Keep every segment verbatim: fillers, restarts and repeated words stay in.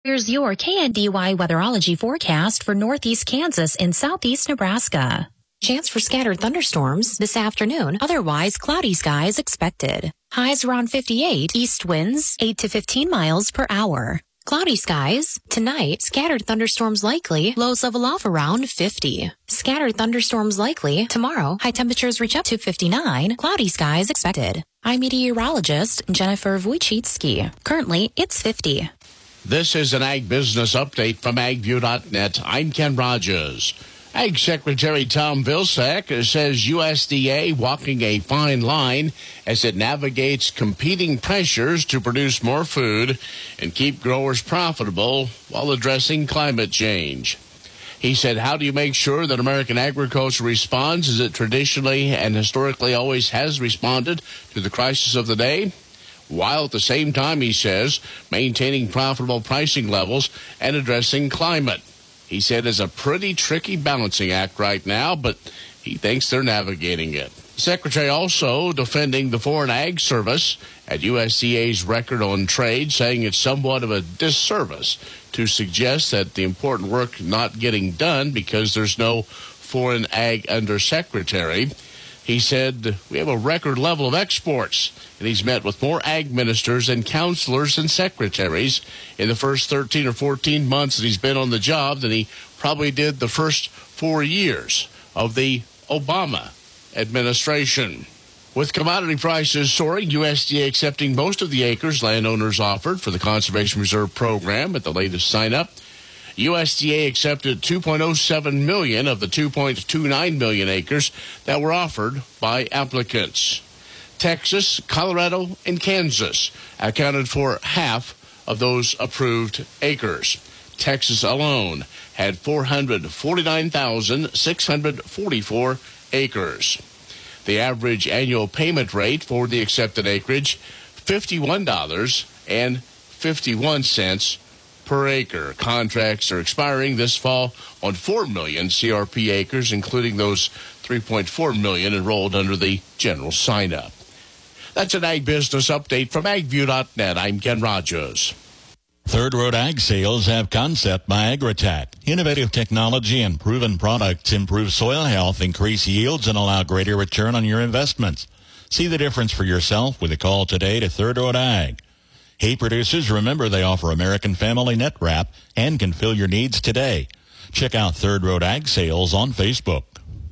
Here's your K N D Y weatherology forecast for northeast Kansas and southeast Nebraska. Chance for scattered thunderstorms this afternoon, otherwise cloudy skies expected. Highs around fifty-eight, east winds eight to fifteen miles per hour. Cloudy skies. Tonight, scattered thunderstorms likely, lows level off around fifty. Scattered thunderstorms likely. Tomorrow, high temperatures reach up to fifty-nine, cloudy skies expected. I'm meteorologist Jennifer Wojcicki. Currently, it's fifty. This is an Ag Business Update from ag view dot net. I'm Ken Rogers. Ag Secretary Tom Vilsack says U S D A walking a fine line as it navigates competing pressures to produce more food and keep growers profitable while addressing climate change. He said, how do you make sure that American agriculture responds as it traditionally and historically always has responded to the crisis of the day, while at the same time, he says, maintaining profitable pricing levels and addressing climate? He said it's a pretty tricky balancing act right now, but he thinks they're navigating it. The Secretary also defending the Foreign Ag Service at U S D A's record on trade, saying it's somewhat of a disservice to suggest that the important work not getting done because there's no Foreign Ag Undersecretary. He said, we have a record level of exports, and he's met with more ag ministers and counselors and secretaries in the first thirteen or fourteen months that he's been on the job than he probably did the first four years of the Obama administration. With commodity prices soaring, U S D A accepting most of the acres landowners offered for the Conservation Reserve Program at the latest sign-up. U S D A accepted two point oh seven million of the two point two nine million acres that were offered by applicants. Texas, Colorado, and Kansas accounted for half of those approved acres. Texas alone had four hundred forty-nine thousand six hundred forty-four acres. The average annual payment rate for the accepted acreage, fifty-one dollars and fifty-one cents per acre. Contracts are expiring this fall on four million C R P acres, including those three point four million enrolled under the general sign-up. That's an Ag Business Update from ag view dot net. I'm Ken Rogers. Third Road Ag Sales have Concept by Agritech. Innovative technology and proven products improve soil health, increase yields, and allow greater return on your investments. See the difference for yourself with a call today to Third Road Ag. Hey, producers, remember they offer American Family Net Wrap and can fill your needs today. Check out Third Road Ag Sales on Facebook.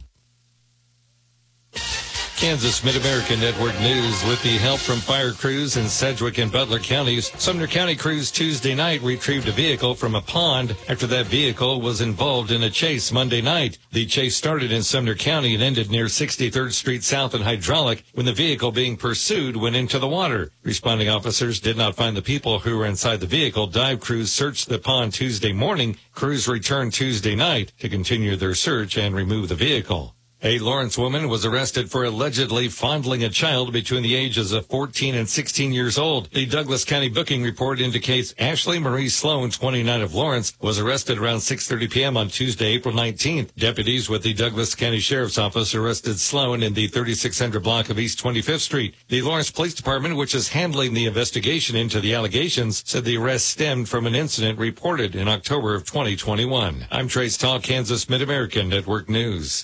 Kansas Mid-American Network News with the help from fire crews in Sedgwick and Butler counties. Sumner County crews Tuesday night retrieved a vehicle from a pond after that vehicle was involved in a chase Monday night. The chase started in Sumner County and ended near sixty-third Street South and Hydraulic when the vehicle being pursued went into the water. Responding officers did not find the people who were inside the vehicle. Dive crews searched the pond Tuesday morning. Crews returned Tuesday night to continue their search and remove the vehicle. A Lawrence woman was arrested for allegedly fondling a child between the ages of fourteen and sixteen years old. The Douglas County booking report indicates Ashley Marie Sloan, twenty-nine, of Lawrence, was arrested around six thirty p.m. on Tuesday, April nineteenth. Deputies with the Douglas County Sheriff's Office arrested Sloan in the thirty-six hundred block of East twenty-fifth Street. The Lawrence Police Department, which is handling the investigation into the allegations, said the arrest stemmed from an incident reported in October of twenty twenty-one. I'm Trace Tall, Kansas Mid-American Network News.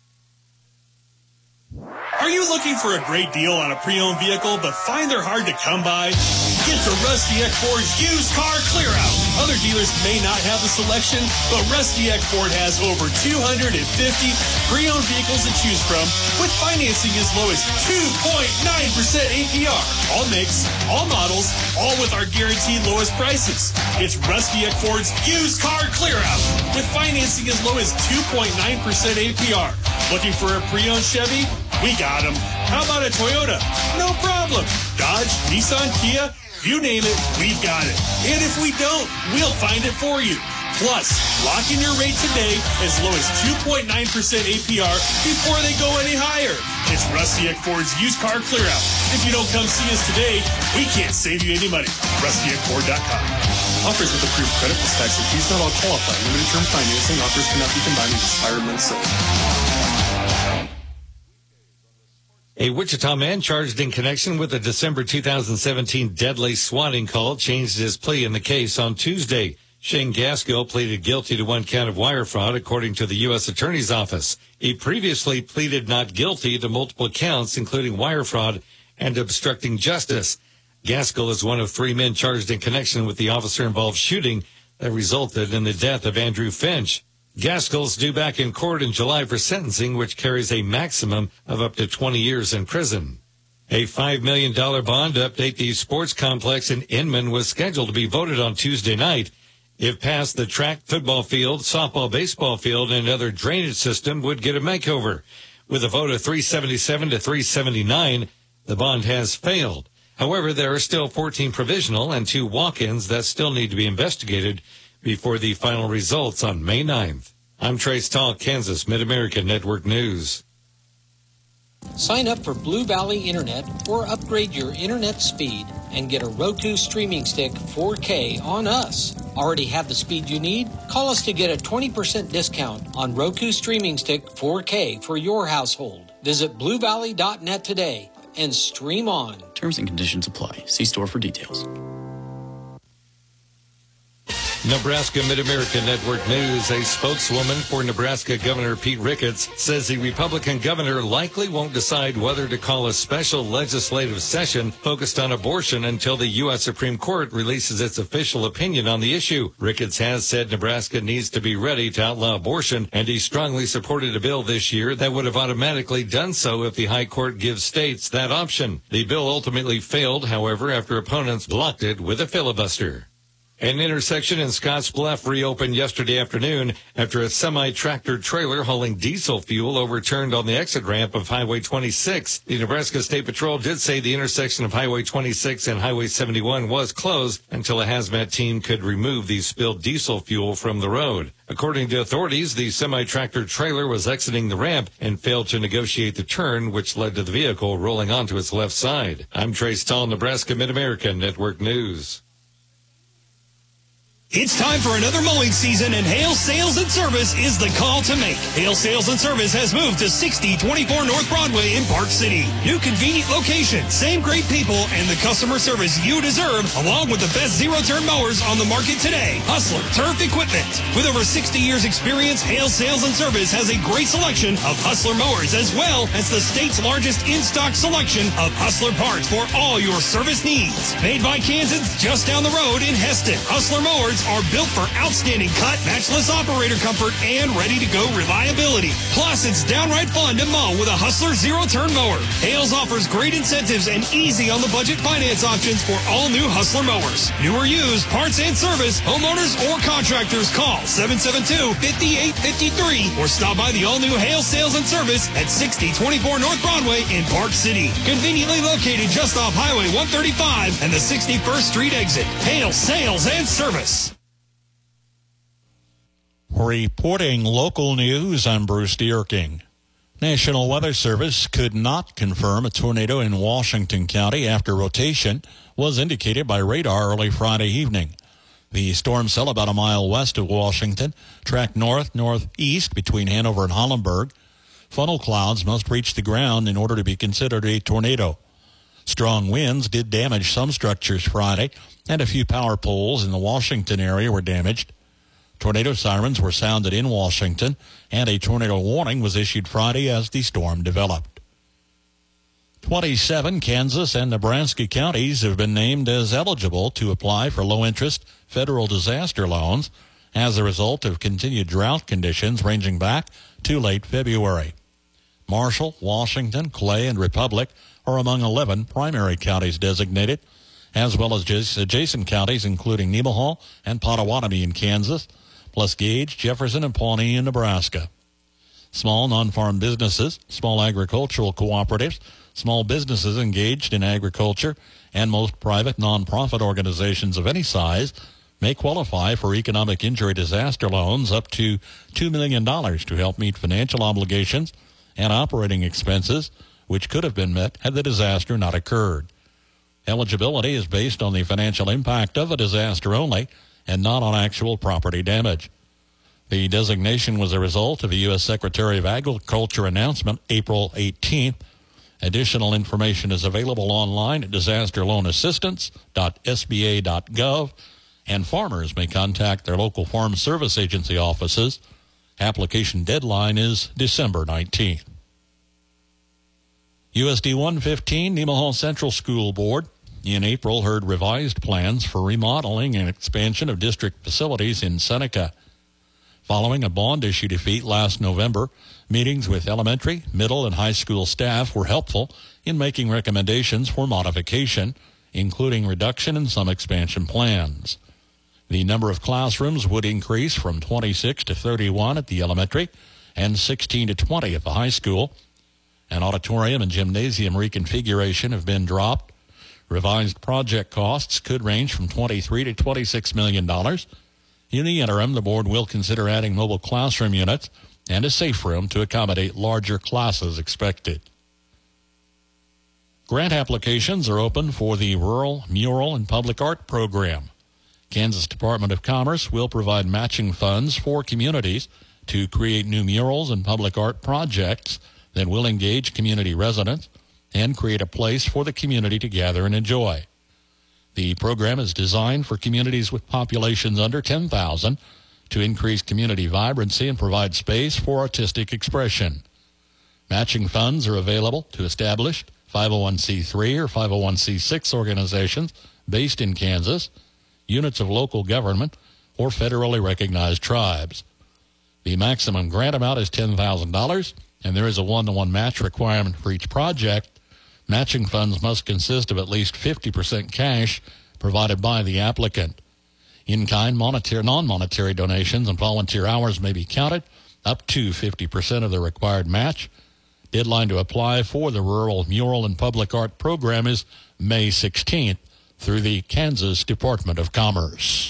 Are you looking for a great deal on a pre-owned vehicle but find they're hard to come by? Get to Rusty Eck Ford's used car clear out. Other dealers may not have the selection, but Rusty Eck Ford has over two hundred fifty pre-owned vehicles to choose from with financing as low as two point nine percent A P R. All makes, all models, all with our guaranteed lowest prices. It's Rusty Eck Ford's used car clear out with financing as low as two point nine percent A P R. Looking for a pre-owned Chevy? We got them. How about a Toyota? No problem. Dodge, Nissan, Kia, you name it, we've got it. And if we don't, we'll find it for you. Plus, lock in your rate today as low as two point nine percent A P R before they go any higher. It's Rusty Eck Ford's used car clear out. If you don't come see us today, we can't save you any money. Rusty Eck Ford dot com. Offers with approved credit plus tax and fees not all qualify. Limited term financing offers cannot be combined with expired months. A A Wichita man charged in connection with a December two thousand seventeen deadly swatting call changed his plea in the case on Tuesday. Shane Gaskell pleaded guilty to one count of wire fraud, according to the U S Attorney's Office. He previously pleaded not guilty to multiple counts, including wire fraud and obstructing justice. Gaskell is one of three men charged in connection with the officer-involved shooting that resulted in the death of Andrew Finch. Gaskell's due back in court in July for sentencing, which carries a maximum of up to twenty years in prison. A five million dollars bond to update the sports complex in Inman was scheduled to be voted on Tuesday night. If passed, the track, football field, softball, baseball field, and other drainage system would get a makeover. With a vote of three seventy-seven to three seventy-nine, the bond has failed. However, there are still fourteen provisional and two walk-ins that still need to be investigated before the final results on May ninth. I'm Trace Tall, Kansas Mid-American Network News. Sign up for Blue Valley Internet or upgrade your internet speed and get a Roku streaming stick four K on us. Already have the speed you need? Call us to get a twenty percent discount on Roku streaming stick four K for your household. Visit blue valley dot net today and stream on. Terms and conditions apply. See store for details. Nebraska Mid-American Network News. A spokeswoman for Nebraska Governor Pete Ricketts says the Republican governor likely won't decide whether to call a special legislative session focused on abortion until the U S Supreme Court releases its official opinion on the issue. Ricketts has said Nebraska needs to be ready to outlaw abortion, and he strongly supported a bill this year that would have automatically done so if the High Court gives states that option. The bill ultimately failed, however, after opponents blocked it with a filibuster. An intersection in Scottsbluff reopened yesterday afternoon after a semi-tractor trailer hauling diesel fuel overturned on the exit ramp of Highway twenty-six. The Nebraska State Patrol did say the intersection of Highway twenty-six and Highway seventy-one was closed until a hazmat team could remove the spilled diesel fuel from the road. According to authorities, the semi-tractor trailer was exiting the ramp and failed to negotiate the turn, which led to the vehicle rolling onto its left side. I'm Trace Tall, Nebraska Mid-American Network News. It's time for another mowing season, and Hale Sales and Service is the call to make. Hale Sales and Service has moved to sixty twenty-four North Broadway in Park City. New convenient location, same great people, and the customer service you deserve, along with the best zero-turn mowers on the market today. Hustler Turf Equipment. With over sixty years experience, Hale Sales and Service has a great selection of Hustler mowers, as well as the state's largest in-stock selection of Hustler parts for all your service needs. Made by Kansans just down the road in Heston. Hustler mowers are built for outstanding cut, matchless operator comfort, and ready-to-go reliability. Plus, it's downright fun to mow with a Hustler zero-turn mower. Hales offers great incentives and easy-on-the-budget finance options for all new Hustler mowers. New or used, parts and service, homeowners or contractors, call seven seven two, five eight five three or stop by the all-new Hales Sales and Service at sixty twenty-four North Broadway in Park City. Conveniently located just off Highway one thirty-five and the sixty-first Street exit. Hales Sales and Service. Reporting local news, I'm Bruce Dierking. National Weather Service could not confirm a tornado in Washington County after rotation was indicated by radar early Friday evening. The storm cell about a mile west of Washington, tracked north-northeast between Hanover and Hollenberg. Funnel clouds must reach the ground in order to be considered a tornado. Strong winds did damage some structures Friday, and a few power poles in the Washington area were damaged. Tornado sirens were sounded in Washington, and a tornado warning was issued Friday as the storm developed. twenty-seven Kansas and Nebraska counties have been named as eligible to apply for low-interest federal disaster loans as a result of continued drought conditions ranging back to late February. Marshall, Washington, Clay, and Republic are among eleven primary counties designated, as well as adjacent counties including Nemaha and Potawatomi in Kansas, plus Gage, Jefferson, and Pawnee in Nebraska. Small non-farm businesses, small agricultural cooperatives, small businesses engaged in agriculture, and most private nonprofit organizations of any size may qualify for economic injury disaster loans up to two million dollars to help meet financial obligations and operating expenses, which could have been met had the disaster not occurred. Eligibility is based on the financial impact of a disaster only and not on actual property damage. The designation was a result of a U S Secretary of Agriculture announcement April eighteenth Additional information is available online at disaster loan assistance dot s b a dot gov, and farmers may contact their local Farm Service Agency offices. Application deadline is December nineteenth. U S D one fifteen Nemaha Central School Board in April heard revised plans for remodeling and expansion of district facilities in Seneca. Following a bond issue defeat last November, meetings with elementary, middle, and high school staff were helpful in making recommendations for modification, including reduction in some expansion plans. The number of classrooms would increase from twenty-six to thirty-one at the elementary and sixteen to twenty at the high school. An auditorium and gymnasium reconfiguration have been dropped. Revised project costs could range from twenty-three to twenty-six million dollars. In the interim, the board will consider adding mobile classroom units and a safe room to accommodate larger classes expected. Grant applications are open for the Rural Mural and Public Art Program. Kansas Department of Commerce will provide matching funds for communities to create new murals and public art projects that will engage community residents and create a place for the community to gather and enjoy. The program is designed for communities with populations under ten thousand to increase community vibrancy and provide space for artistic expression. Matching funds are available to established five oh one c three or five oh one c six organizations based in Kansas, units of local government, or federally recognized tribes. The maximum grant amount is ten thousand dollars, and there is a one-to-one match requirement for each project. Matching funds must consist of at least fifty percent cash provided by the applicant. In-kind, monetary, non-monetary donations and volunteer hours may be counted up to fifty percent of the required match. Deadline to apply for the Rural Mural and Public Art Program is May sixteenth through the Kansas Department of Commerce.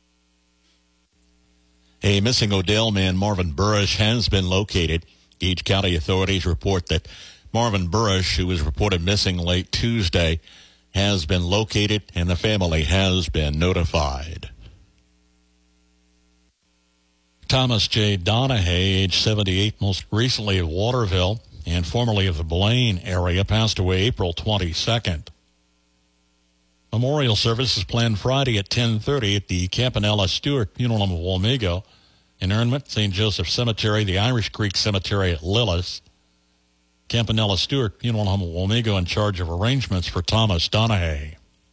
A missing Odell man, Marvin Burrish, has been located. Gage County authorities report that Marvin Burrish, who was reported missing late Tuesday, has been located and the family has been notified. Thomas J. Donahue, age seventy-eight, most recently of Waterville and formerly of the Blaine area, passed away April twenty-second. Memorial service is planned Friday at ten thirty at the Campanella Stewart Funeral Home of Wamego. Interment, Saint Joseph Cemetery, the Irish Creek Cemetery at Lillis. Campanella Stewart Funeral Home of Wamego in charge of arrangements for Thomas Donahue.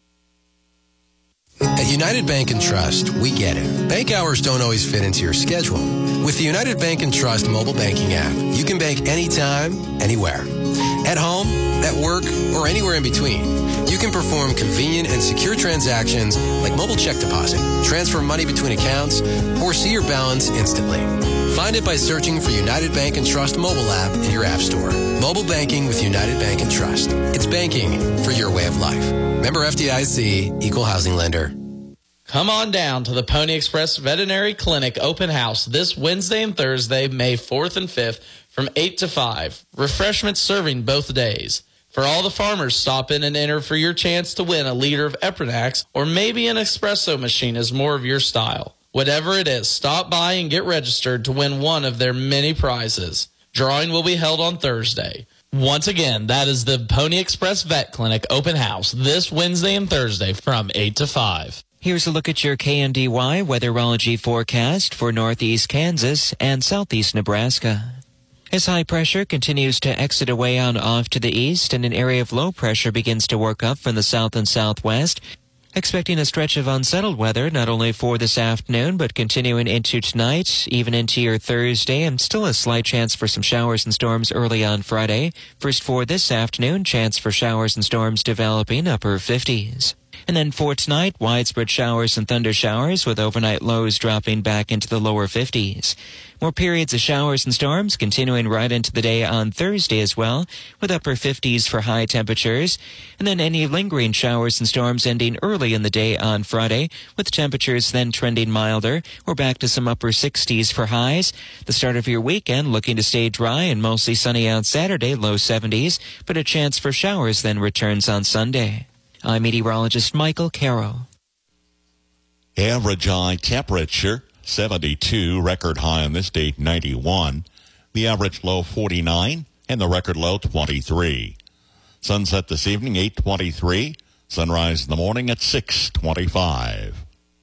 At United Bank and Trust, we get it. Bank hours don't always fit into your schedule. With the United Bank and Trust mobile banking app, you can bank anytime, anywhere. At home, at work, or anywhere in between. You can perform convenient and secure transactions like mobile check deposit, transfer money between accounts, or see your balance instantly. Find it by searching for United Bank and Trust mobile app in your app store. Mobile banking with United Bank and Trust. It's banking for your way of life. Member F D I C, Equal Housing Lender. Come on down to the Pony Express Veterinary Clinic open house this Wednesday and Thursday, May fourth and fifth from eight to five. Refreshments serving both days. For all the farmers, stop in and enter for your chance to win a liter of Eprinax, or maybe an espresso machine is more of your style. Whatever it is, stop by and get registered to win one of their many prizes. Drawing will be held on Thursday. Once again, that is the Pony Express Vet Clinic open house this Wednesday and Thursday from eight to five. Here's a look at your K N D Y weatherology forecast for northeast Kansas and southeast Nebraska. As high pressure continues to exit away on off to the east and an area of low pressure begins to work up from the south and southwest, expecting a stretch of unsettled weather not only for this afternoon but continuing into tonight, even into your Thursday, and still a slight chance for some showers and storms early on Friday. First for this afternoon, chance for showers and storms developing upper fifties. And then for tonight, widespread showers and thunder showers with overnight lows dropping back into the lower fifties. More periods of showers and storms continuing right into the day on Thursday as well, with upper fifties for high temperatures. And then any lingering showers and storms ending early in the day on Friday, with temperatures then trending milder. We're back to some upper sixties for highs. The start of your weekend looking to stay dry and mostly sunny on Saturday, low seventies, but a chance for showers then returns on Sunday. I'm meteorologist Michael Caro. Average high temperature, seventy-two. Record high on this date, ninety-one. The average low, forty-nine. And the record low, twenty-three. Sunset this evening, eight twenty-three. Sunrise in the morning at six twenty-five.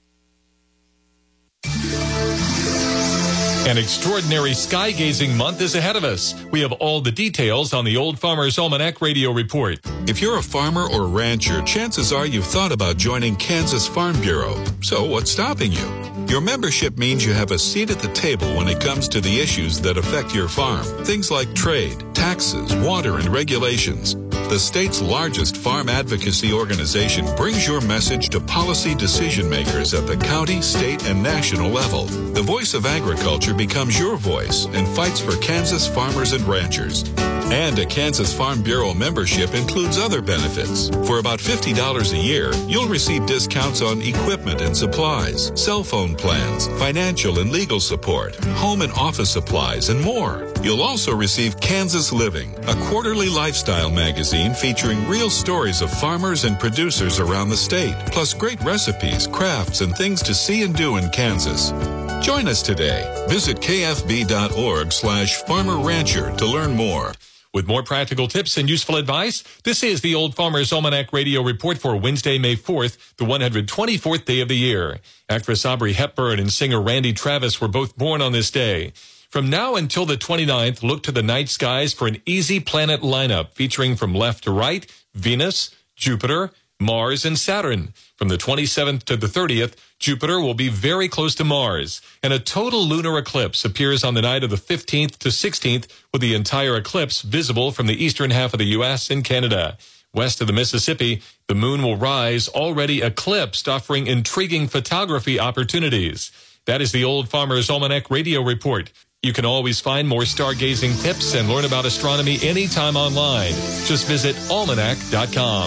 An extraordinary sky-gazing month is ahead of us. We have all the details on the Old Farmer's Almanac Radio Report. If you're a farmer or rancher, chances are you've thought about joining Kansas Farm Bureau. So what's stopping you? Your membership means you have a seat at the table when it comes to the issues that affect your farm. Things like trade, taxes, water, and regulations. The state's largest farm advocacy organization brings your message to policy decision makers at the county, state, and national level. The voice of agriculture becomes your voice and fights for Kansas farmers and ranchers. And a Kansas Farm Bureau membership includes other benefits. For about fifty dollars a year, you'll receive discounts on equipment and supplies, cell phone plans, financial and legal support, home and office supplies, and more. You'll also receive Kansas Living, a quarterly lifestyle magazine featuring real stories of farmers and producers around the state, plus great recipes, crafts, and things to see and do in Kansas. Join us today. Visit kfb.org slash farmer rancher to learn more. With more practical tips and useful advice, this is the Old Farmer's Almanac Radio Report for Wednesday, May fourth, the one hundred twenty-fourth day of the year. Actress Audrey Hepburn and singer Randy Travis were both born on this day. From now until the twenty-ninth, look to the night skies for an easy planet lineup featuring from left to right, Venus, Jupiter, Mars, and Saturn. From the twenty-seventh to the thirtieth, Jupiter will be very close to Mars, and a total lunar eclipse appears on the night of the fifteenth to sixteenth, with the entire eclipse visible from the eastern half of the U S and Canada. West of the Mississippi, the moon will rise already eclipsed, offering intriguing photography opportunities. That is the Old Farmer's Almanac Radio Report. You can always find more stargazing tips and learn about astronomy anytime online. Just visit almanac dot com.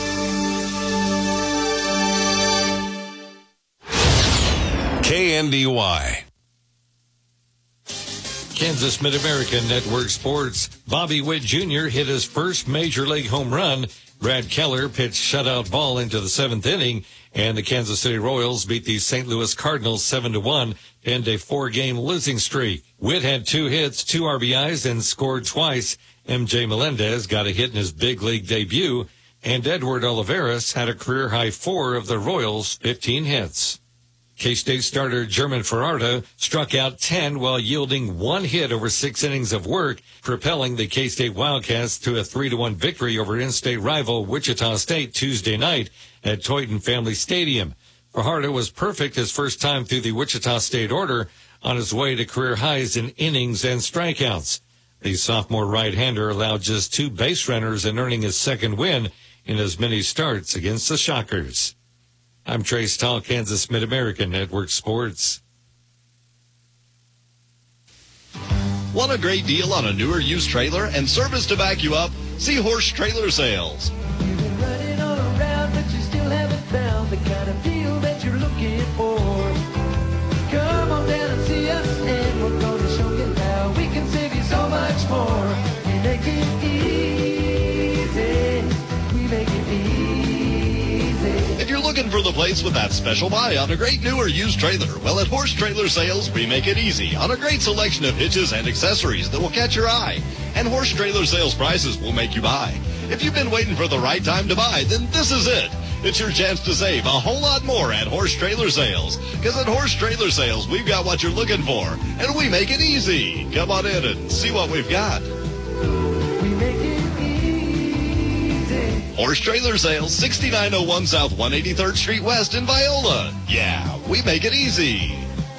K N D Y. Kansas Mid-American Network Sports. Bobby Witt Junior hit his first major league home run. Brad Keller pitched shutout ball into the seventh inning, and the Kansas City Royals beat the Saint Louis Cardinals seven to one to end a four-game losing streak. Witt had two hits, two R B Is, and scored twice. M J Melendez got a hit in his big league debut, and Edward Olivares had a career-high four of the Royals' fifteen hits. K-State starter German Ferrardo struck out ten while yielding one hit over six innings of work, propelling the K-State Wildcats to a three to one victory over in-state rival Wichita State Tuesday night at Toyton Family Stadium. Fajardo was perfect his first time through the Wichita State order, on his way to career highs in innings and strikeouts. The sophomore right-hander allowed just two base runners in earning his second win in as many starts against the Shockers. I'm Trey Stahl, Kansas Mid-American Network Sports. Want a great deal on a newer used trailer and service to back you up? See Horse Trailer Sales. You've been running all around, but you still haven't found the kind of deal that you're looking for. Come on down and see us, and we're going to show you how we can save you so much more. We make it easy. We make it easy. If you're looking for the place with that special buy on a great new or used trailer, well, at Horse Trailer Sales, we make it easy on a great selection of hitches and accessories that will catch your eye. And Horse Trailer Sales prices will make you buy. If you've been waiting for the right time to buy, then this is it. It's your chance to save a whole lot more at Horse Trailer Sales. Because at Horse Trailer Sales, we've got what you're looking for, and we make it easy. Come on in and see what we've got. We make it easy. Horse Trailer Sales, sixty-nine oh one South one hundred eighty-third Street West in Viola. Yeah, we make it easy.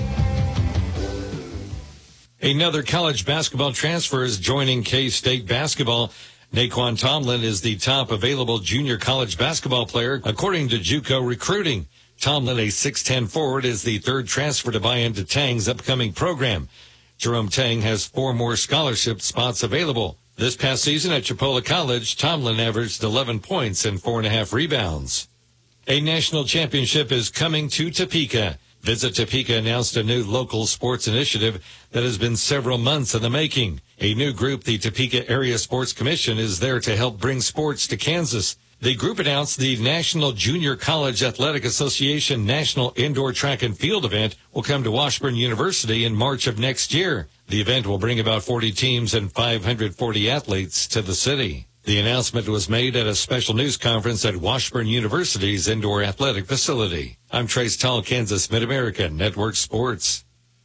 Another college basketball transfer is joining K-State basketball. Naquan Tomlin is the top available junior college basketball player, according to JUCO Recruiting. Tomlin, a six ten forward, is the third transfer to buy into Tang's upcoming program. Jerome Tang has four more scholarship spots available. This past season at Chipola College, Tomlin averaged eleven points and four and a half rebounds. A national championship is coming to Topeka. Visit Topeka announced a new local sports initiative that has been several months in the making. A new group, the Topeka Area Sports Commission, is there to help bring sports to Kansas. The group announced the National Junior College Athletic Association National Indoor Track and Field event will come to Washburn University in March of next year. The event will bring about forty teams and five hundred forty athletes to the city. The announcement was made at a special news conference at Washburn University's indoor athletic facility. I'm Trace Tall, Kansas Mid-America Network Sports.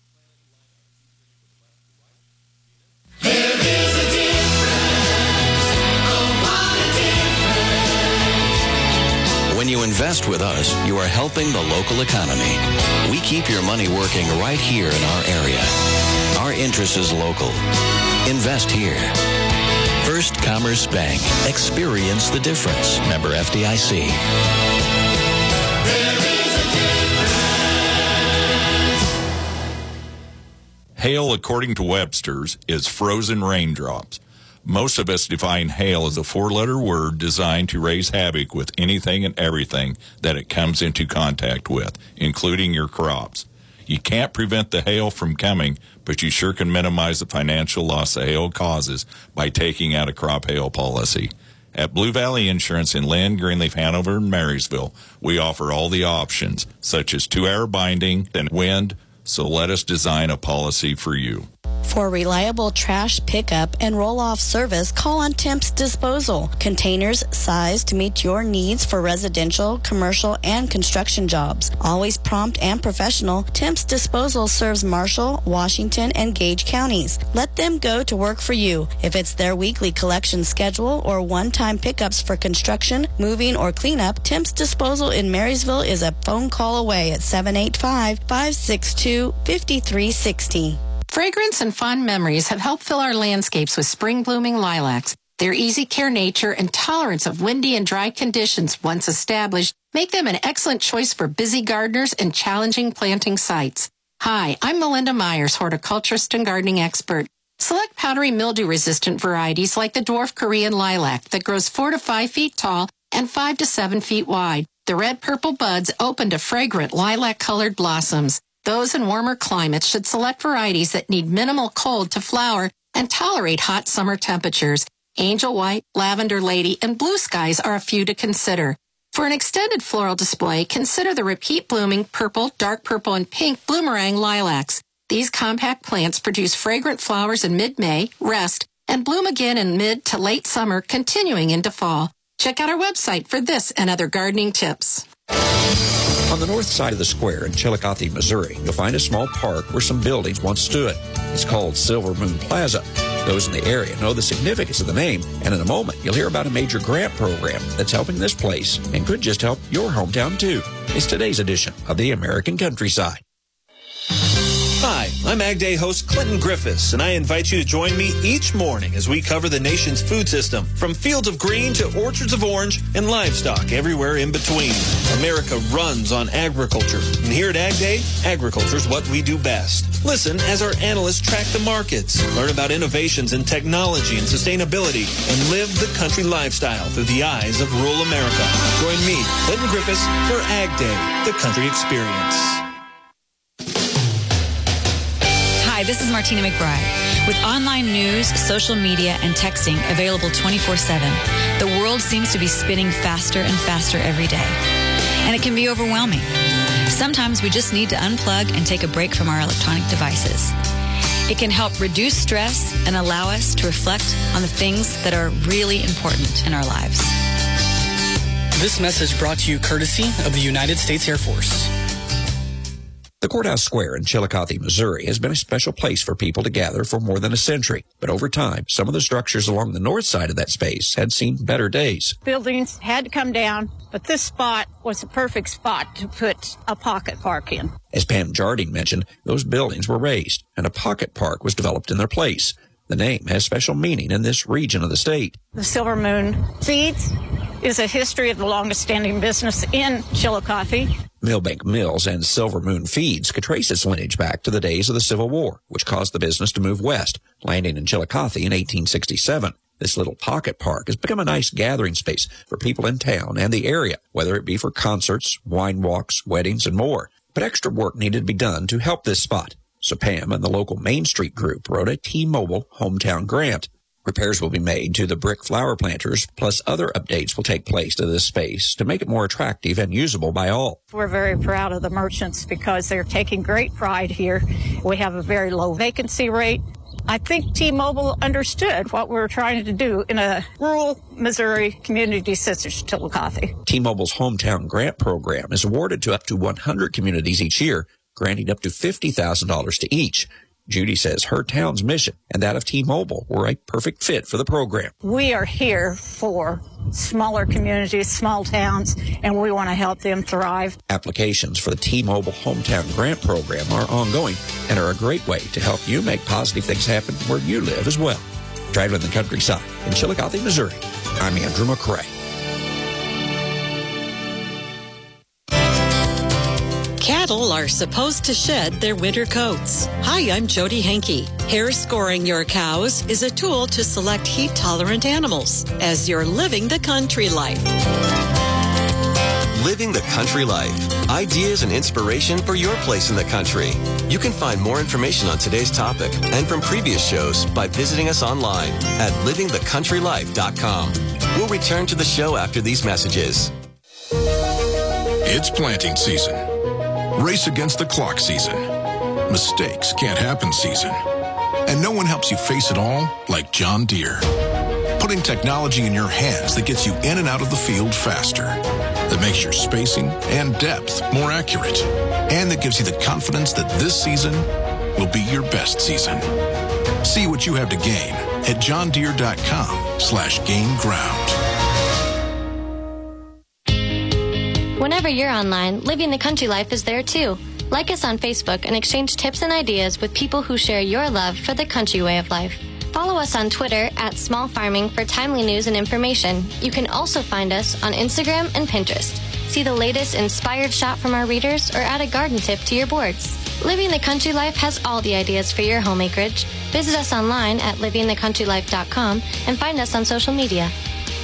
There is a difference. Oh, what a difference. When you invest with us, you are helping the local economy. We keep your money working right here in our area. Our interest is local. Invest here. First Commerce Bank. Experience the difference. Member F D I C. Hail, according to Webster's, is frozen raindrops. Most of us define hail as a four-letter word designed to raise havoc with anything and everything that it comes into contact with, including your crops. You can't prevent the hail from coming, but you sure can minimize the financial loss the hail causes by taking out a crop hail policy. At Blue Valley Insurance in Lynn, Greenleaf, Hanover, and Marysville, we offer all the options, such as two-hour binding and wind, so let us design a policy for you. For reliable trash pickup and roll-off service, call on Temps Disposal. Containers sized to meet your needs for residential, commercial, and construction jobs. Always prompt and professional, Temps Disposal serves Marshall, Washington, and Gage counties. Let them go to work for you. If it's their weekly collection schedule or one-time pickups for construction, moving, or cleanup, Temps Disposal in Marysville is a phone call away at seven eight five, five six two, five three six zero. Fragrance and fond memories have helped fill our landscapes with spring-blooming lilacs. Their easy care nature and tolerance of windy and dry conditions, once established, make them an excellent choice for busy gardeners and challenging planting sites. Hi, I'm Melinda Myers, horticulturist and gardening expert. Select powdery mildew-resistant varieties like the dwarf Korean lilac that grows four to five feet tall and five to seven feet wide. The red-purple buds open to fragrant lilac-colored blossoms. Those in warmer climates should select varieties that need minimal cold to flower and tolerate hot summer temperatures. Angel White, Lavender Lady, and Blue Skies are a few to consider. For an extended floral display, consider the repeat blooming purple, dark purple, and pink bloomerang lilacs. These compact plants produce fragrant flowers in mid-May, rest, and bloom again in mid to late summer, continuing into fall. Check out our website for this and other gardening tips. On the north side of the square in Chillicothe, Missouri, you'll find a small park where some buildings once stood. It's called Silver Moon Plaza. Those in the area know the significance of the name, and in a moment, you'll hear about a major grant program that's helping this place and could just help your hometown, too. It's today's edition of the American Countryside. Hi, I'm Ag Day host Clinton Griffiths, and I invite you to join me each morning as we cover the nation's food system, from fields of green to orchards of orange and livestock everywhere in between. America runs on agriculture, and here at Ag Day, agriculture is what we do best. Listen as our analysts track the markets, learn about innovations in technology and sustainability, and live the country lifestyle through the eyes of rural America. Join me, Clinton Griffiths, for Ag Day, the country experience. Hi, this is Martina McBride. With online news, social media, and texting available twenty-four seven, the world seems to be spinning faster and faster every day. And it can be overwhelming. Sometimes we just need to unplug and take a break from our electronic devices. It can help reduce stress and allow us to reflect on the things that are really important in our lives. This message brought to you courtesy of the United States Air Force. The Courthouse Square in Chillicothe, Missouri has been a special place for people to gather for more than a century. But over time, some of the structures along the north side of that space had seen better days. Buildings had to come down, but this spot was the perfect spot to put a pocket park in. As Pam Jardine mentioned, those buildings were raised, and a pocket park was developed in their place. The name has special meaning in this region of the state. The Silver Moon Feeds is a history of the longest-standing business in Chillicothe. Millbank Mills and Silver Moon Feeds could trace its lineage back to the days of the Civil War, which caused the business to move west, landing in Chillicothe in eighteen sixty-seven. This little pocket park has become a nice gathering space for people in town and the area, whether it be for concerts, wine walks, weddings, and more. But extra work needed to be done to help this spot. So Pam and the local Main Street group wrote a T-Mobile hometown grant. Repairs will be made to the brick flower planters, plus other updates will take place to this space to make it more attractive and usable by all. We're very proud of the merchants because they're taking great pride here. We have a very low vacancy rate. I think T-Mobile understood what we were trying to do in a rural Missouri community such as Chillicothe. T-Mobile's Hometown Grant Program is awarded to up to one hundred communities each year, granting up to fifty thousand dollars to each. Judy says her town's mission and that of T-Mobile were a perfect fit for the program. We are here for smaller communities, small towns, and we want to help them thrive. Applications for the T-Mobile Hometown Grant Program are ongoing and are a great way to help you make positive things happen where you live as well. Traveling the countryside in Chillicothe, Missouri, I'm Andrew McCrae. Cattle are supposed to shed their winter coats. Hi, I'm Jody Henke. Hair Scoring Your Cows is a tool to select heat-tolerant animals as you're living the country life. Living the country life. Ideas and inspiration for your place in the country. You can find more information on today's topic and from previous shows by visiting us online at living the country life dot com. We'll return to the show after these messages. It's planting season. Race against the clock season. Mistakes can't happen season. And no one helps you face it all like John Deere. Putting technology in your hands that gets you in and out of the field faster. That makes your spacing and depth more accurate. And that gives you the confidence that this season will be your best season. See what you have to gain at john deere dot com slash gain ground. Whenever you're online, Living the Country Life is there too. Like us on Facebook and exchange tips and ideas with people who share your love for the country way of life. Follow us on Twitter at Small Farming for timely news and information. You can also find us on Instagram and Pinterest. See the latest inspired shot from our readers or add a garden tip to your boards. Living the Country Life has all the ideas for your home acreage. Visit us online at living the country life dot com and find us on social media.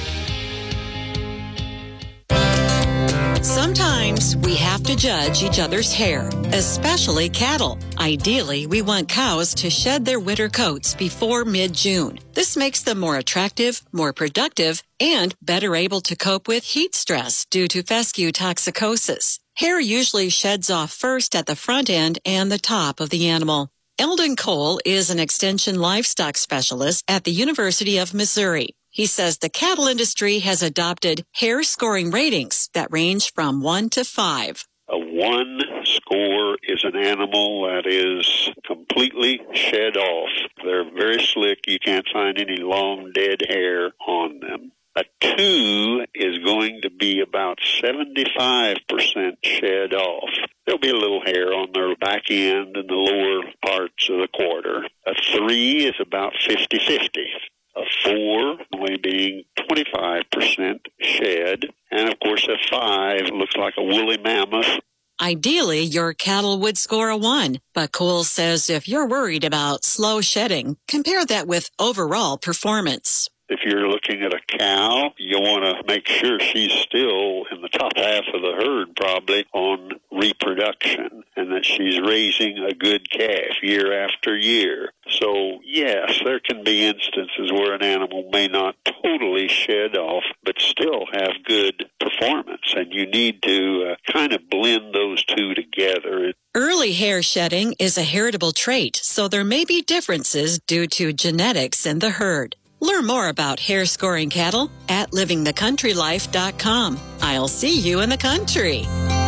Sometimes we have to judge each other's hair, especially cattle. Ideally, we want cows to shed their winter coats before mid-June. This makes them more attractive, more productive, and better able to cope with heat stress due to fescue toxicosis. Hair usually sheds off first at the front end and the top of the animal. Eldon Cole is an extension livestock specialist at the University of Missouri. He says the cattle industry has adopted hair scoring ratings that range from one to five. A one score is an animal that is completely shed off. They're very slick. You can't find any long dead hair on them. A two is going to be about seventy-five percent shed off. There'll be a little hair on their back end and the lower parts of the quarter. A three is about fifty-fifty. A four only being twenty-five percent shed. And, of course, a five looks like a woolly mammoth. Ideally, your cattle would score a one, but Cole says if you're worried about slow shedding, compare that with overall performance. If you're looking at a cow, you want to make sure she's still in the top half of the herd probably on reproduction and that she's raising a good calf year after year. So, yes, there can be instances where an animal may not totally shed off but still have good performance, and you need to uh, kind of blend those two together. Early hair shedding is a heritable trait, so there may be differences due to genetics in the herd. Learn more about hair scoring cattle at living the country life dot com. I'll see you in the country.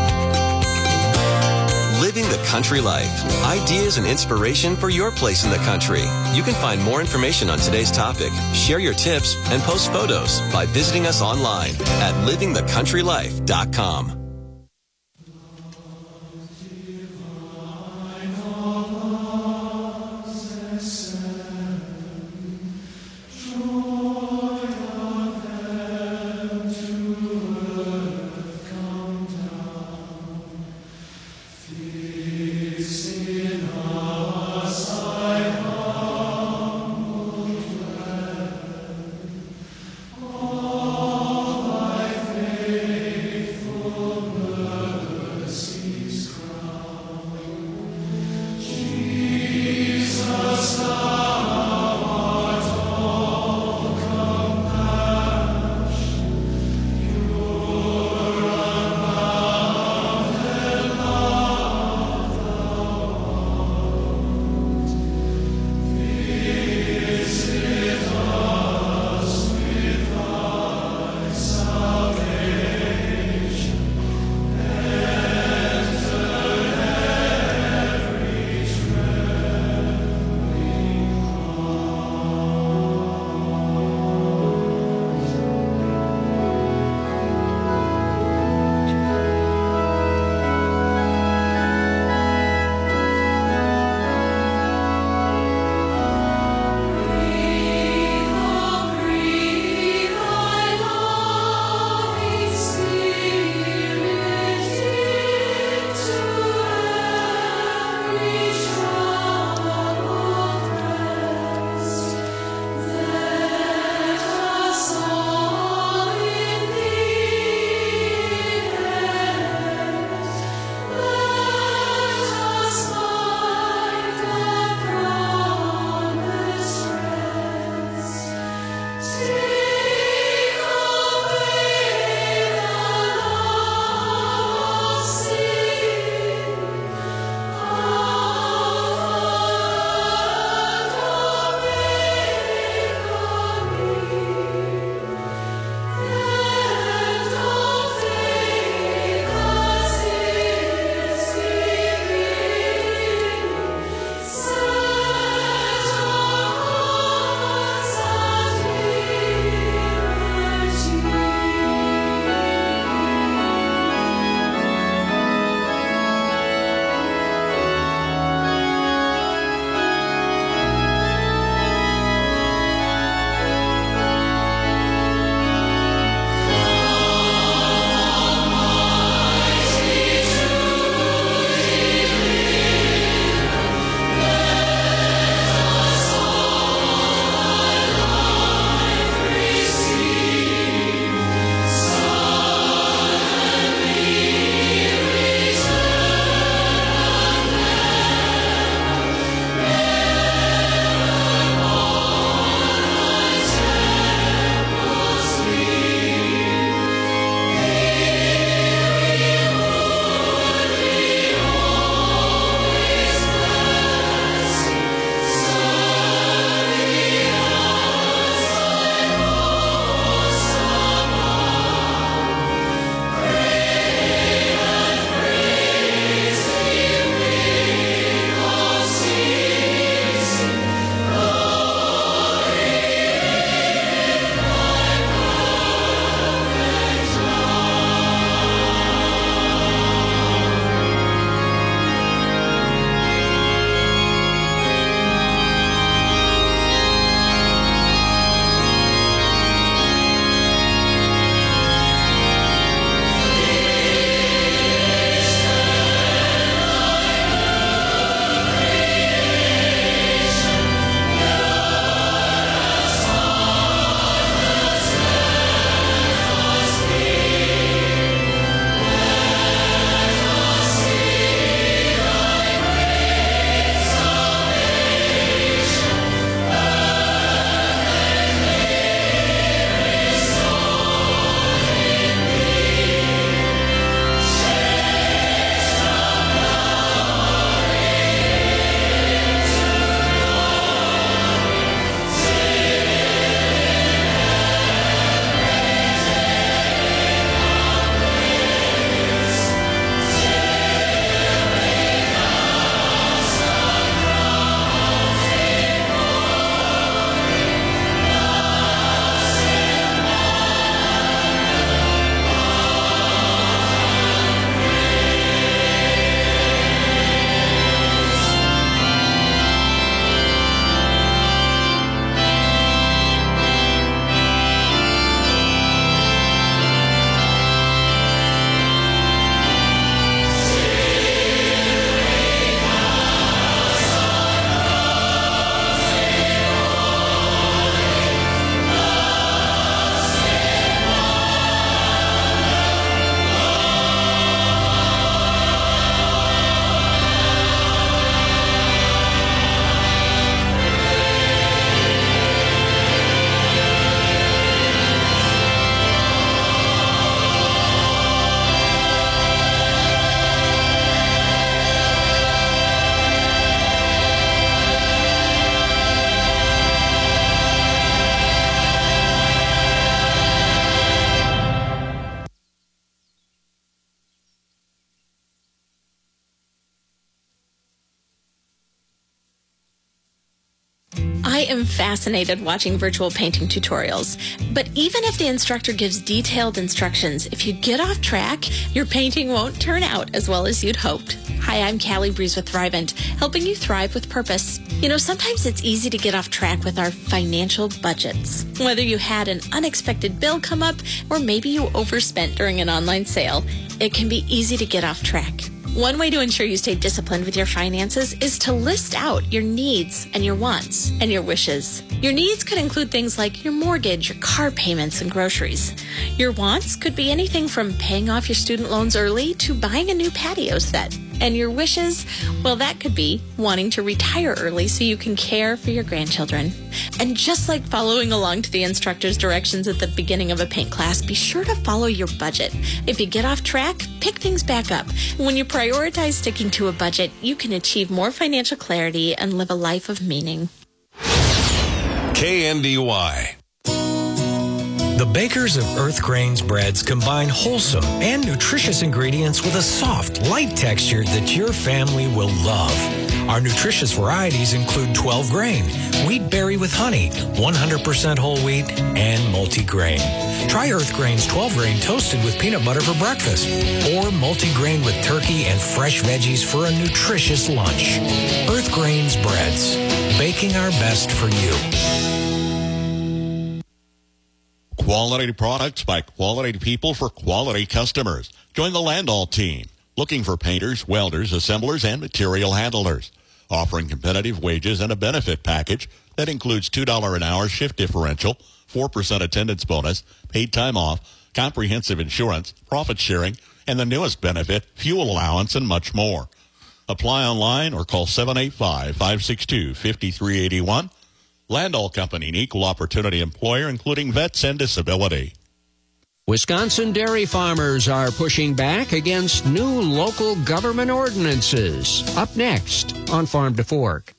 Living the country life. Ideas and inspiration for your place in the country. You can find more information on today's topic, share your tips, and post photos by visiting us online at living the country life dot com. Faithful I am fascinated watching virtual painting tutorials, but even if the instructor gives detailed instructions, if you get off track, your painting won't turn out as well as you'd hoped. Hi, I'm Callie Breeze with Thrivent, helping you thrive with purpose. You know, sometimes it's easy to get off track with our financial budgets. Whether you had an unexpected bill come up or maybe you overspent during an online sale, it can be easy to get off track. One way to ensure you stay disciplined with your finances is to list out your needs and your wants and your wishes. Your needs could include things like your mortgage, your car payments, and groceries. Your wants could be anything from paying off your student loans early to buying a new patio set. And your wishes, well, that could be wanting to retire early so you can care for your grandchildren. And just like following along to the instructor's directions at the beginning of a paint class, be sure to follow your budget. If you get off track, pick things back up. When you prioritize sticking to a budget, you can achieve more financial clarity and live a life of meaning. K N D Y. The bakers of Earth Grains breads combine wholesome and nutritious ingredients with a soft, light texture that your family will love. Our nutritious varieties include twelve grain, wheat berry with honey, one hundred percent whole wheat, and multi-grain. Try Earth Grains twelve grain toasted with peanut butter for breakfast, or multi-grain with turkey and fresh veggies for a nutritious lunch. Earth Grains breads, baking our best for you. Quality products by quality people for quality customers. Join the Landall team, looking for painters, welders, assemblers, and material handlers. Offering competitive wages and a benefit package that includes two dollars an hour shift differential, four percent attendance bonus, paid time off, comprehensive insurance, profit sharing, and the newest benefit, fuel allowance, and much more. Apply online or call seven eight five, five six two, five three eight one. Landall Company, an equal opportunity employer, including vets and disability. Wisconsin dairy farmers are pushing back against new local government ordinances. Up next on Farm to Fork.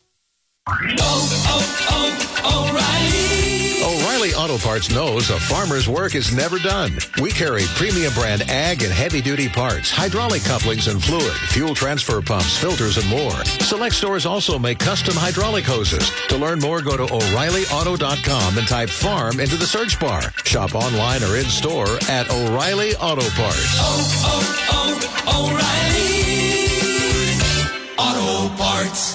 Oh, oh, O'Reilly. O'Reilly Auto Parts knows a farmer's work is never done. We carry premium brand ag and heavy-duty parts, hydraulic couplings and fluid, fuel transfer pumps, filters, and more. Select stores also make custom hydraulic hoses. To learn more, go to O'Reilly Auto dot com and type farm into the search bar. Shop online or in-store at O'Reilly Auto Parts. Oh, oh, oh, O'Reilly Auto Parts.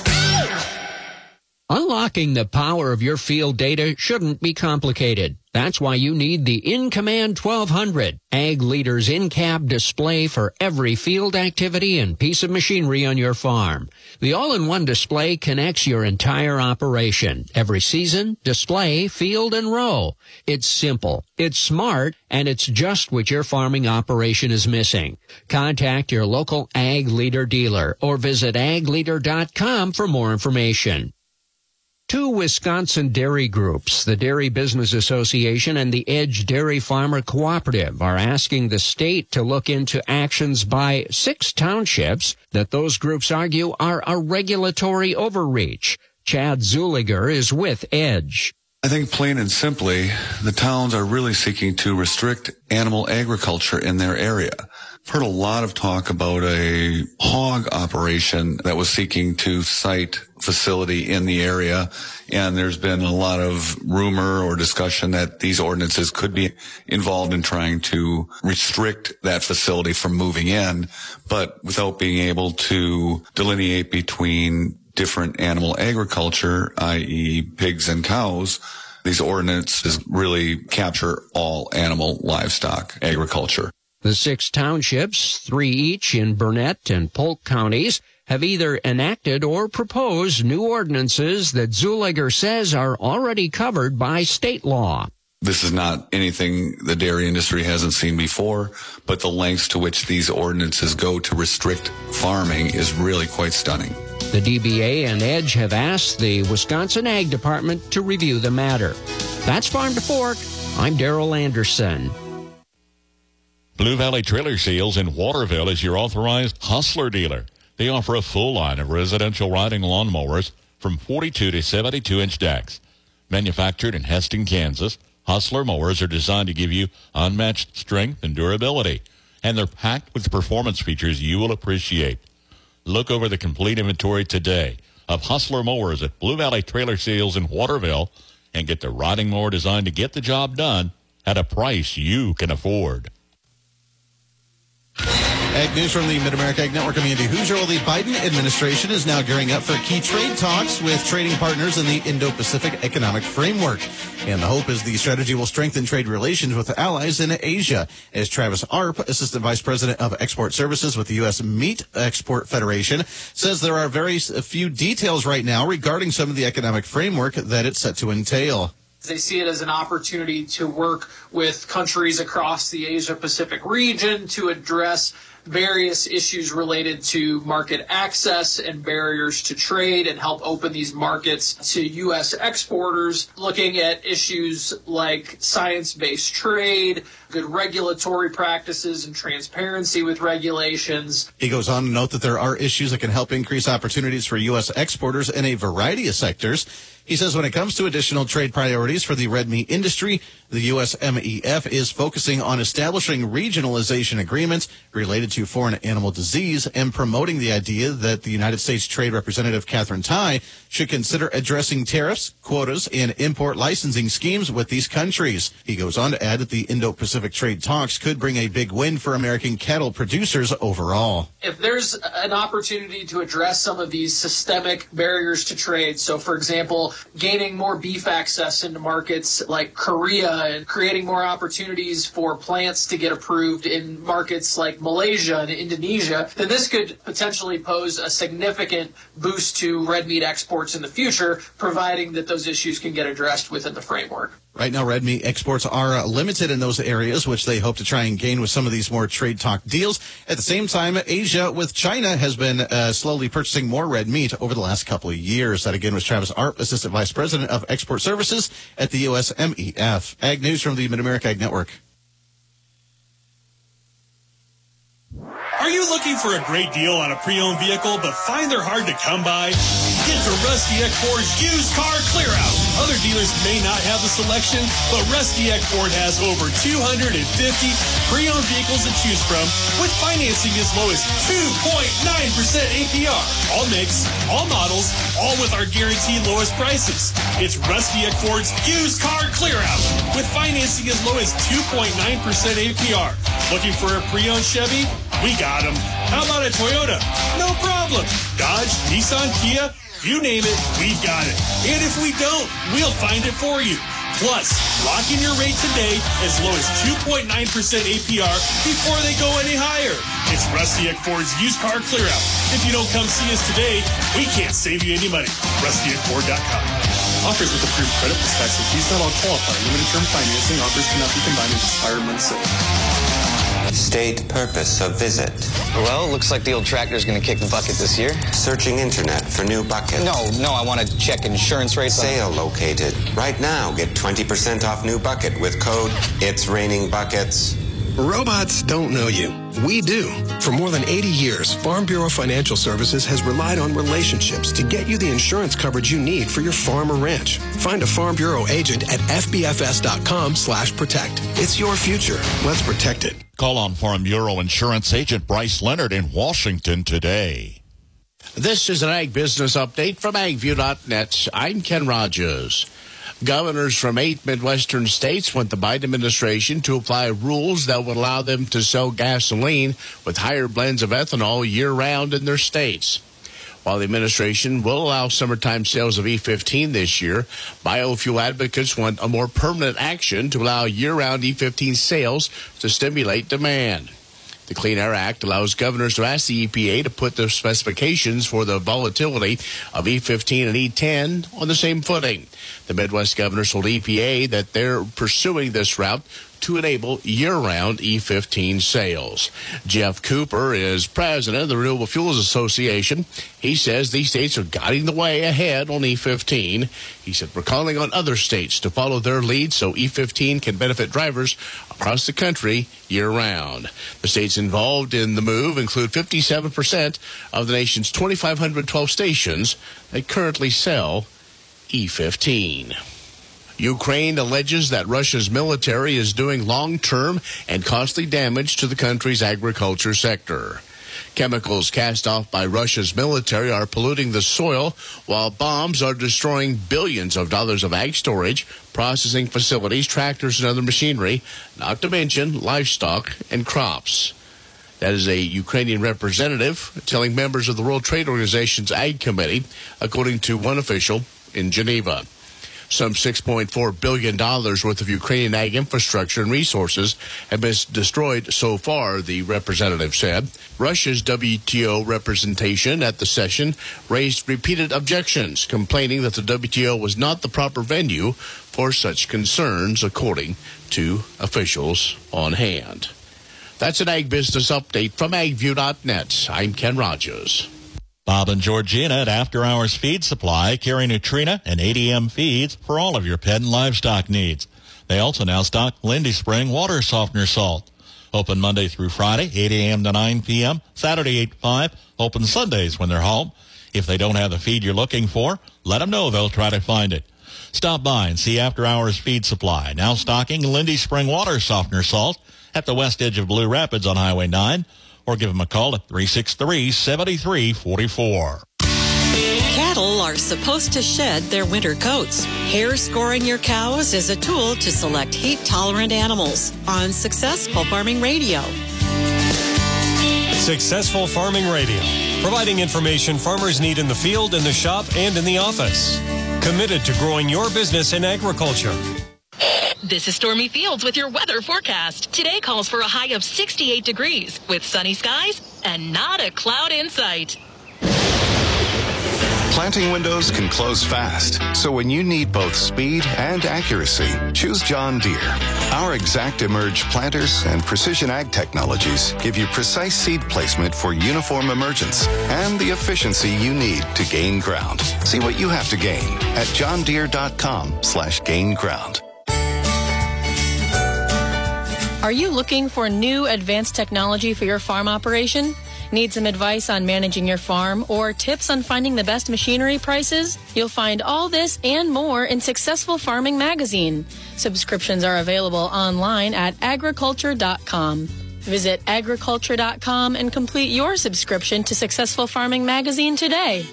Unlocking the power of your field data shouldn't be complicated. That's why you need the InCommand twelve hundred, Ag Leader's in-cab display for every field activity and piece of machinery on your farm. The all-in-one display connects your entire operation, every season, display, field, and row. It's simple, it's smart, and it's just what your farming operation is missing. Contact your local Ag Leader dealer or visit ag leader dot com for more information. Two Wisconsin dairy groups, the Dairy Business Association and the Edge Dairy Farmer Cooperative, are asking the state to look into actions by six townships that those groups argue are a regulatory overreach. Chad Zuliger is with Edge. I think plain and simply, the towns are really seeking to restrict animal agriculture in their area. I've heard a lot of talk about a hog operation that was seeking to site facility in the area, and there's been a lot of rumor or discussion that these ordinances could be involved in trying to restrict that facility from moving in, but without being able to delineate between different animal agriculture, that is pigs and cows. These ordinances really capture all animal livestock agriculture. The six townships, three each in Burnett and Polk counties, have either enacted or proposed new ordinances that Zuliger says are already covered by state law. This is not anything the dairy industry hasn't seen before, but the lengths to which these ordinances go to restrict farming is really quite stunning. The D B A and Edge have asked the Wisconsin Ag Department to review the matter. That's Farm to Fork. I'm Darrell Anderson. Blue Valley Trailer Sales in Waterville is your authorized Hustler dealer. They offer a full line of residential riding lawnmowers from forty-two to seventy-two inch decks. Manufactured in Heston, Kansas, Hustler mowers are designed to give you unmatched strength and durability, and they're packed with performance features you will appreciate. Look over the complete inventory today of Hustler Mowers at Blue Valley Trailer Sales in Waterville and get the riding mower designed to get the job done at a price you can afford. Ag News from the Mid-America Ag Network. I'm Andy Hoosier. Well, the Biden administration is now gearing up for key trade talks with trading partners in the Indo-Pacific Economic Framework. And the hope is the strategy will strengthen trade relations with allies in Asia. As Travis Arp, Assistant Vice President of Export Services with the U S Meat Export Federation, says there are very few details right now regarding some of the economic framework that it's set to entail. They see it as an opportunity to work with countries across the Asia-Pacific region to address various issues related to market access and barriers to trade and help open these markets to U S exporters, looking at issues like science-based trade, good regulatory practices and transparency with regulations. He goes on to note that there are issues that can help increase opportunities for U S exporters in a variety of sectors. He says when it comes to additional trade priorities for the red meat industry, the U S M E F is focusing on establishing regionalization agreements related to foreign animal disease and promoting the idea that the United States Trade Representative Catherine Tai should consider addressing tariffs, quotas, and import licensing schemes with these countries. He goes on to add that the Indo-Pacific trade talks could bring a big win for American cattle producers overall. If there's an opportunity to address some of these systemic barriers to trade, so for example, gaining more beef access into markets like Korea and creating more opportunities for plants to get approved in markets like Malaysia and Indonesia, then this could potentially pose a significant boost to red meat exports in the future, providing that those issues can get addressed within the framework. Right now, red meat exports are uh, limited in those areas, which they hope to try and gain with some of these more trade talk deals. At the same time, Asia with China has been uh, slowly purchasing more red meat over the last couple of years. That again was Travis Arp, Assistant Vice President of Export Services at the U S M E F. Ag News from the Mid-America Ag Network. Are you looking for a great deal on a pre-owned vehicle but find they're hard to come by? Get to Rusty Eck Ford's used car clear out. Other dealers may not have the selection, but Rusty Eck Ford has over two hundred fifty pre-owned vehicles to choose from with financing as low as two point nine percent A P R. All makes, all models, all with our guaranteed lowest prices. It's Rusty Eck Ford's used car clear out with financing as low as two point nine percent A P R. Looking for a pre-owned Chevy? We got them. How about a Toyota? No problem. Dodge, Nissan, Kia, you name it, we've got it. And if we don't, we'll find it for you. Plus, lock in your rate today as low as two point nine percent A P R before they go any higher. It's Rusty Eck Ford's used car clear out. If you don't come see us today, we can't save you any money. Rusty Eck Ford dot com. Offers with approved credit plus tax and fees not all qualify. Limited term financing offers cannot be combined with expired months. State purpose of visit. Well, looks like the old tractor's going to kick the bucket this year. Searching internet for new bucket. No, no, I want to check insurance rates. Sale located. Right now, get twenty percent off new bucket with code It's Raining Buckets. Robots don't know you. We do. For more than eighty years, Farm Bureau Financial Services has relied on relationships to get you the insurance coverage you need for your farm or ranch. Find a Farm Bureau agent at f b f s dot com slash protect. It's your future. Let's protect it. Call on Farm Bureau Insurance Agent Bryce Leonard in Washington today. This is an Ag Business Update from ag view dot net. I'm Ken Rogers. Governors from eight Midwestern states want the Biden administration to apply rules that would allow them to sell gasoline with higher blends of ethanol year-round in their states. While the administration will allow summertime sales of E fifteen this year, biofuel advocates want a more permanent action to allow year-round E fifteen sales to stimulate demand. The Clean Air Act allows governors to ask the E P A to put the specifications for the volatility of E fifteen and E ten on the same footing. The Midwest governors told E P A that they're pursuing this route to enable year-round E fifteen sales. Jeff Cooper is president of the Renewable Fuels Association. He says these states are guiding the way ahead on E fifteen. He said we're calling on other states to follow their lead so E fifteen can benefit drivers across the country year-round. The states involved in the move include fifty-seven percent of the nation's two thousand five hundred twelve stations that currently sell E fifteen. Ukraine alleges that Russia's military is doing long-term and costly damage to the country's agriculture sector. Chemicals cast off by Russia's military are polluting the soil, while bombs are destroying billions of dollars of ag storage, processing facilities, tractors, and other machinery, not to mention livestock and crops. That is a Ukrainian representative telling members of the World Trade Organization's Ag Committee, according to one official in Geneva. Some six point four billion dollars worth of Ukrainian ag infrastructure and resources have been destroyed so far, the representative said. Russia's W T O representation at the session raised repeated objections, complaining that the W T O was not the proper venue for such concerns, according to officials on hand. That's an Ag Business Update from ag view dot net. I'm Ken Rogers. Bob and Georgina at After Hours Feed Supply carry Nutrena and A D M feeds for all of your pet and livestock needs. They also now stock Lindy Spring water softener salt. Open Monday through Friday, eight a.m. to nine p.m., Saturday eight to five, open Sundays when they're home. If they don't have the feed you're looking for, let them know. They'll try to find it. Stop by and see After Hours Feed Supply, now stocking Lindy Spring water softener salt at the west edge of Blue Rapids on Highway nine, or give them a call at three six three, seven three four four. Cattle are supposed to shed their winter coats. Hair Scoring Your Cows is a tool to select heat-tolerant animals on Successful Farming Radio. Successful Farming Radio, providing information farmers need in the field, in the shop, and in the office. Committed to growing your business in agriculture. This is Stormy Fields with your weather forecast. Today calls for a high of sixty-eight degrees with sunny skies and not a cloud in sight. Planting windows can close fast, so when you need both speed and accuracy, choose John Deere. Our Exact Emerge planters and precision ag technologies give you precise seed placement for uniform emergence and the efficiency you need to gain ground. See what you have to gain at john deere dot com slash gain ground. Are you looking for new advanced technology for your farm operation? Need some advice on managing your farm or tips on finding the best machinery prices? You'll find all this and more in Successful Farming Magazine. Subscriptions are available online at agriculture dot com. Visit agriculture dot com and complete your subscription to Successful Farming Magazine today.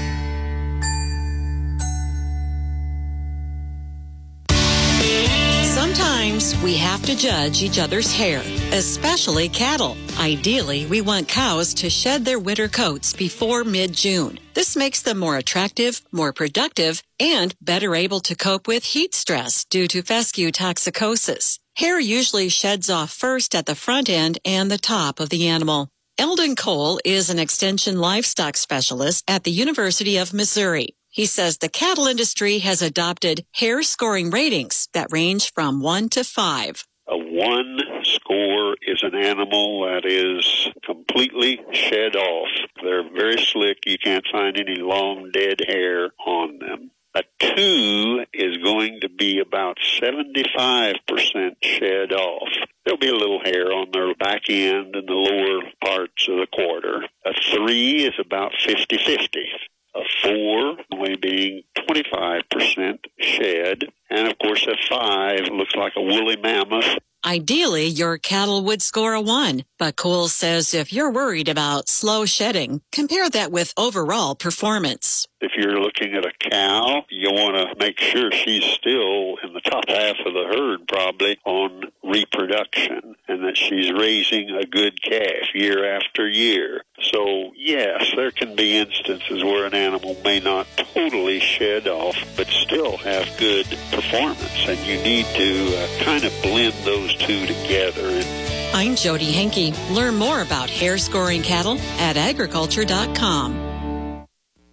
Sometimes we have to judge each other's hair, especially cattle. Ideally, we want cows to shed their winter coats before mid-June. This makes them more attractive, more productive, and better able to cope with heat stress due to fescue toxicosis. Hair usually sheds off first at the front end and the top of the animal. Eldon Cole is an extension livestock specialist at the University of Missouri. He says the cattle industry has adopted hair scoring ratings that range from one to five. A one score is an animal that is completely shed off. They're very slick. You can't find any long dead hair on them. A two is going to be about seventy-five percent shed off. There'll be a little hair on their back end and the lower parts of the quarter. A three is about fifty-fifty. A four only being twenty-five percent shed. And, of course, a five looks like a woolly mammoth. Ideally, your cattle would score a one, but Cole says if you're worried about slow shedding, compare that with overall performance. If you're looking at a cow, you want to make sure she's still in the top half of the herd probably on reproduction and that she's raising a good calf year after year. So, yes, there can be instances where an animal may not totally shed off but still have good performance, and you need to uh, kind of blend those two together. I'm Jody Henke. Learn more about hair scoring cattle at agriculture dot com.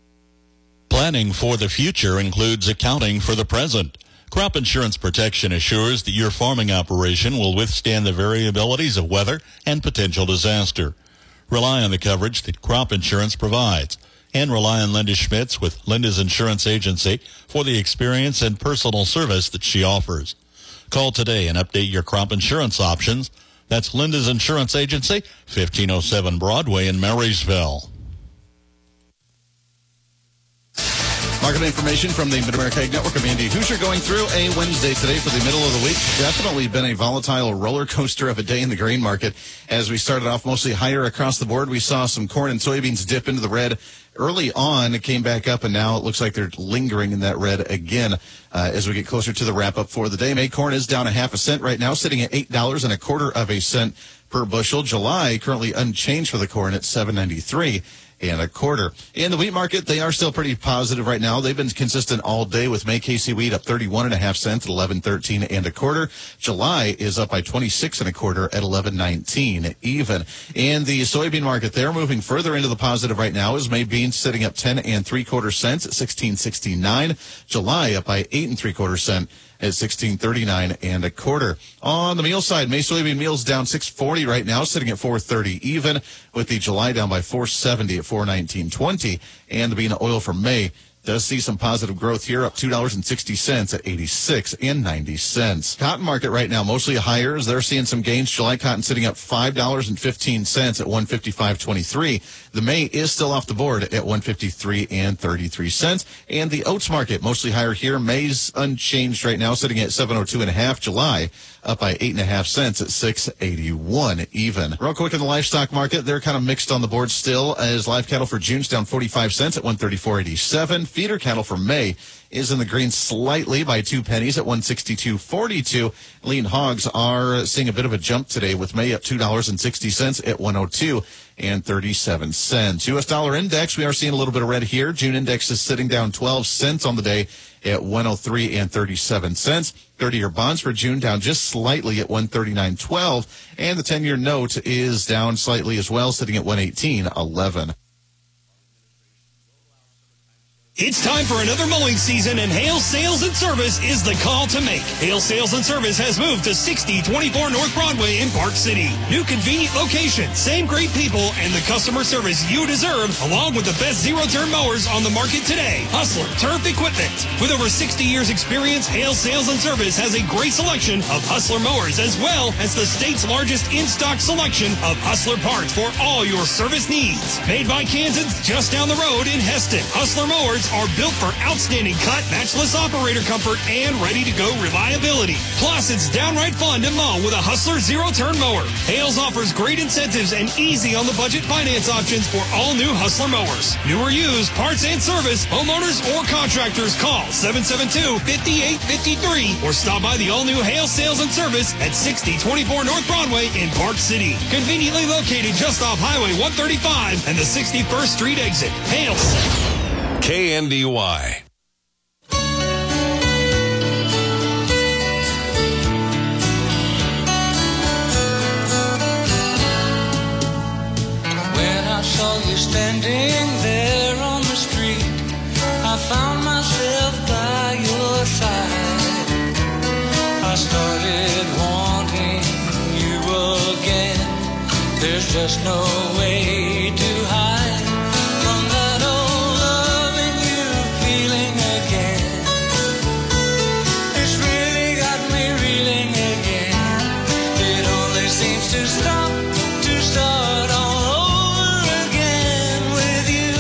Planning for the future includes accounting for the present. Crop Insurance Protection assures that your farming operation will withstand the variabilities of weather and potential disaster. Rely on the coverage that crop insurance provides, and rely on Linda Schmitz with Linda's Insurance Agency for the experience and personal service that she offers. Call today and update your crop insurance options. That's Linda's Insurance Agency, fifteen oh seven Broadway in Marysville. Market information from the Mid-America Ag Network. I'm Andy Hoosier going through a Wednesday today for the middle of the week. Definitely been a volatile roller coaster of a day in the grain market. As we started off mostly higher across the board, we saw some corn and soybeans dip into the red early on. It came back up, and now it looks like they're lingering in that red again uh, as we get closer to the wrap-up for the day. May corn is down a half a cent right now, sitting at eight dollars and a quarter of a cent per bushel. July currently unchanged for the corn at seven ninety-three and a quarter. In the wheat market, they are still pretty positive right now. They've been consistent all day with May K C wheat up thirty-one and a half cents at eleven thirteen and a quarter. July is up by twenty-six and a quarter at eleven nineteen even. In the soybean market, they're moving further into the positive right now as May beans sitting up ten and three quarter cents at sixteen sixty-nine. July up by eight and three quarter cent at sixteen thirty-nine and a quarter. On the meal side, May soybean meal's down six forty right now, sitting at four thirty even, with the July down by four seventy at four nineteen twenty. And the bean oil for May does see some positive growth here, up two dollars and sixty cents at eighty-six and ninety cents. Cotton market right now mostly higher as they're seeing some gains. July cotton sitting up five dollars and fifteen cents at one fifty-five twenty-three. The May is still off the board at one fifty-three and thirty-three cents. And the oats market mostly higher here. May's unchanged right now, sitting at seven oh two and a half. July up by eight and a half cents at six eighty-one even. Real quick in the livestock market, they're kind of mixed on the board still, as live cattle for June's down forty-five cents at one thirty-four eighty-seven. Feeder cattle for May is in the green slightly by two pennies at one sixty-two forty-two. Lean hogs are seeing a bit of a jump today, with May up two dollars and sixty cents at one oh two and thirty-seven cents. U S dollar index, we are seeing a little bit of red here. June index is sitting down twelve cents on the day at one oh three and thirty-seven cents. thirty-year bonds for June down just slightly at one thirty-nine twelve, and the ten-year note is down slightly as well, sitting at one eighteen eleven. It's time for another mowing season, and Hale Sales and Service is the call to make. Hale Sales and Service has moved to sixty twenty-four North Broadway in Park City. New convenient location, same great people, and the customer service you deserve, along with the best zero-turn mowers on the market today. Hustler Turf Equipment. With over sixty years experience, Hale Sales and Service has a great selection of Hustler mowers, as well as the state's largest in-stock selection of Hustler parts for all your service needs. Made by Kansans just down the road in Heston. Hustler mowers are built for outstanding cut, matchless operator comfort, and ready-to-go reliability. Plus, it's downright fun to mow with a Hustler zero-turn mower. Hales offers great incentives and easy on-the-budget finance options for all new Hustler mowers. New or used, parts and service, homeowners or contractors, call seven seven two, five eight five three or stop by the all-new Hale Sales and Service at sixty twenty-four North Broadway in Park City. Conveniently located just off Highway one thirty-five and the sixty-first Street exit. Hales. K N D Y. When I saw you standing there on the street, I found myself by your side. I started wanting you again. There's just no way to hide from that old loving you feeling again. It's really got me reeling again. It only seems to stop, to start all over again with you.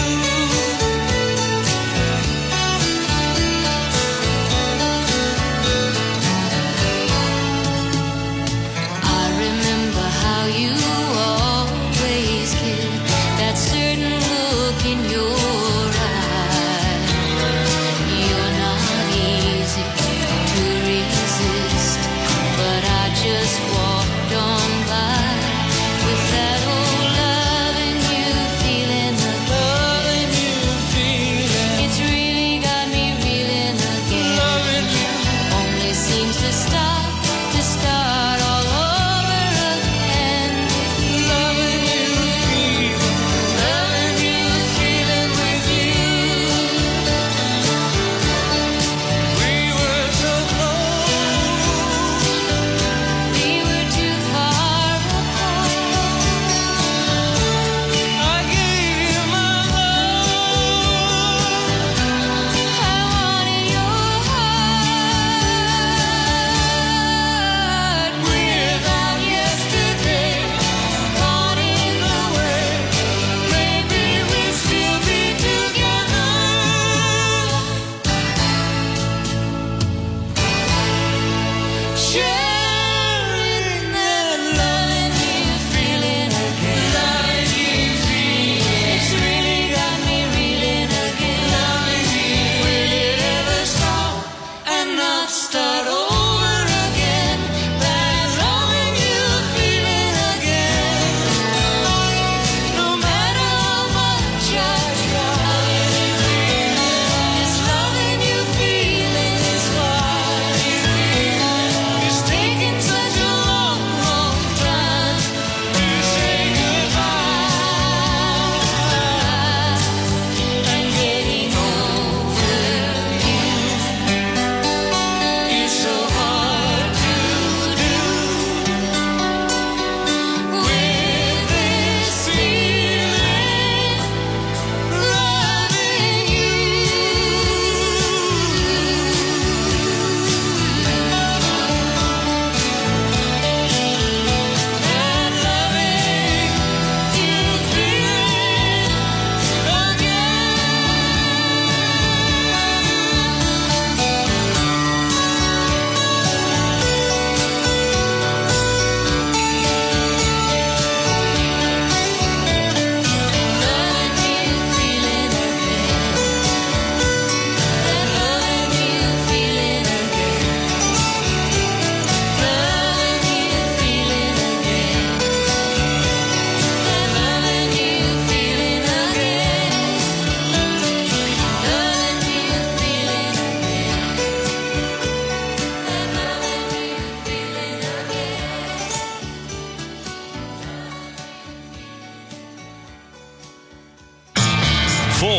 I remember how you always kissed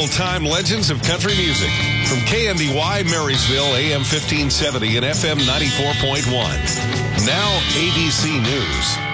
all-time legends of country music. From K N D Y Marysville, A M fifteen seventy and F M ninety-four point one. Now A B C News.